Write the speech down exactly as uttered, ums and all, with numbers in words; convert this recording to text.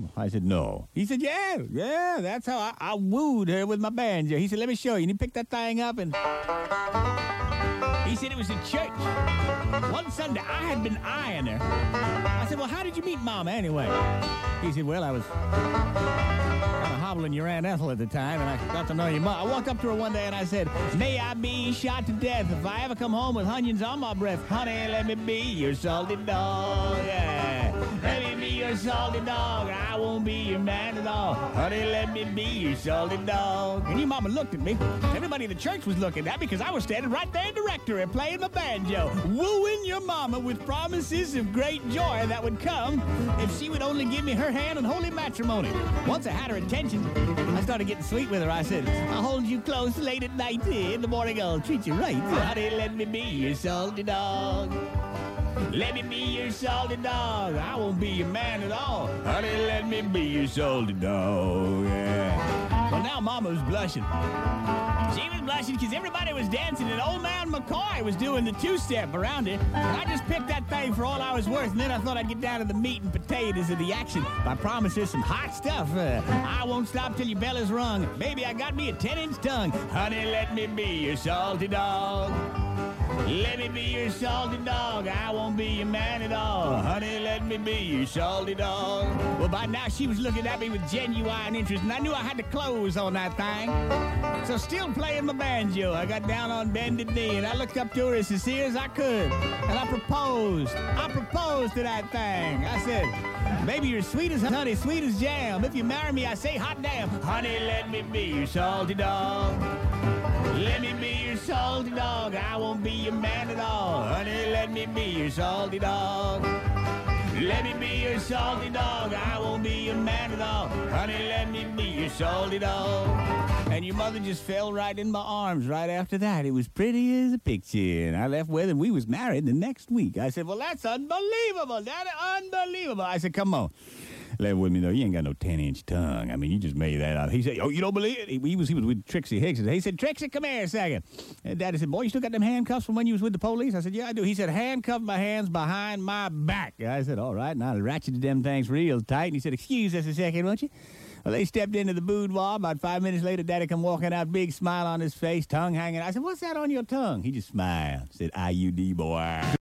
I said, no. He said, yeah, yeah, that's how I, I wooed her with my banjo. He said, let me show you. And he picked that thing up and he said it was at church. One Sunday, I had been eyeing her. I said, well, how did you meet Mama anyway? He said, well, I was kind of hobbling your Aunt Ethel at the time, and I got to know your mom. I walked up to her one day and I said, may I be shot to death if I ever come home with onions on my breath. Honey, let me be your salty dog. Yeah. Let me be your salty dog. I won't be your man at all. Honey, let me be your salty dog. And your mama looked at me. Everybody in the church was looking at me because I was standing right there in the rectory playing my banjo, wooing your mama with promises of great joy that would come if she would only give me her hand in holy matrimony. Once I had her attention, I started getting sweet with her. I said, I'll hold you close late at night. In the morning, I'll treat you right. Honey, let me be your salty dog. Let me be your salty dog. I won't be your man at all. Honey, let me be your salty dog. Yeah. Well, now Mama was blushing. She was blushing because everybody was dancing, and old man McCoy was doing the two-step around it. And I just picked that thing for all I was worth, and then I thought I'd get down to the meat and potatoes of the action by promising some hot stuff. Uh, I won't stop till your bell is rung. Baby, I got me a ten-inch tongue. Honey, let me be your salty dog. Let me be your salty dog. I won't be your man at all. Honey, let me be your salty dog. Well, by now she was looking at me with genuine interest, and I knew I had to close on that thing. So still playing my banjo, I got down on bended knee, and I looked up to her as sincere as I could. And I proposed. I proposed to that thing. I said, baby, you're sweet as honey, sweet as jam. If you marry me, I say hot damn. Honey, let me be your salty dog. Let me be your salty dog. I won't be your man at all. Honey, let me be your salty dog. Let me be your salty dog. I won't be your man at all. Honey, let me be your salty dog. And your mother just fell right in my arms right after that. It was pretty as a picture. And I left with her, and we was married the next week. I said, well, that's unbelievable, Daddy, unbelievable. I said, come on. Left with me, though. You ain't got no ten-inch tongue. I mean, you just made that up. He said, oh, you don't believe it? He, he, was, he was with Trixie Hicks. He said, Trixie, come here a second. And Daddy said, boy, you still got them handcuffs from when you was with the police? I said, yeah, I do. He said, handcuff my hands behind my back. I said, all right, and I ratcheted them things real tight. And he said, excuse us a second, won't you? Well, they stepped into the boudoir. About five minutes later, Daddy come walking out, big smile on his face, tongue hanging. I said, what's that on your tongue? He just smiled. Said, I U D, boy.